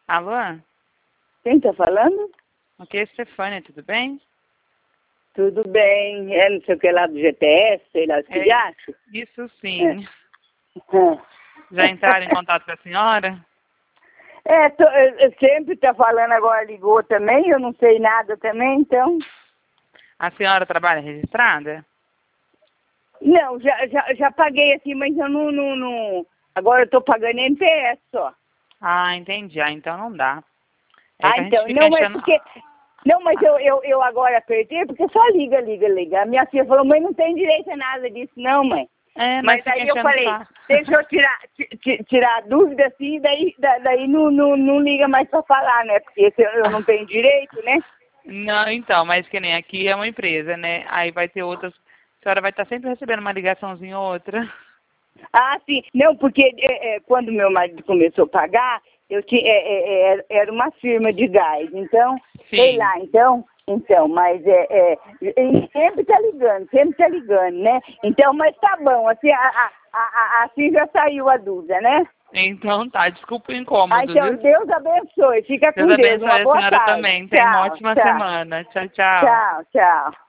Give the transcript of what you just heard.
Alô? Quem tá falando? Aqui é Stefânia, tudo bem? Tudo bem. É não sei o que lá do GPS, sei lá, os que acho. Isso sim. Já entraram em contato com a senhora? Eu sempre tá falando, agora ligou também, eu não sei nada também, então... A senhora trabalha registrada? Não, já paguei aqui, mas eu não... Agora eu tô pagando NPS só. Ah, entendi. Ah, então não dá. É que a gente Então, fica não, mas enchendo... porque... Não, mas eu agora apertei, porque só liga. A minha filha falou, mãe, não tem direito a nada disso, não, mãe. É, Mas fica aí eu enchendo o falei, saco. deixa eu tirar a dúvida assim, daí não liga mais pra falar, né? Porque se eu não tenho direito, né? Não, então, mas que nem aqui é uma empresa, né? Aí vai ter outras... A senhora vai estar sempre recebendo uma ligaçãozinha ou outra. Ah, sim. Não, porque quando meu marido começou a pagar, era uma firma de gás. Então, sei Sim. lá, mas ele sempre tá ligando, né? Então, mas tá bom, assim, assim já saiu a dúvida, né? Então tá, desculpa o incômodo, Então, viu? Deus abençoe, fica Deus com Deus, abençoe uma a boa senhora tarde. também. Tenha uma Tchau, ótima tchau, semana. Tchau, tchau. tchau, tchau.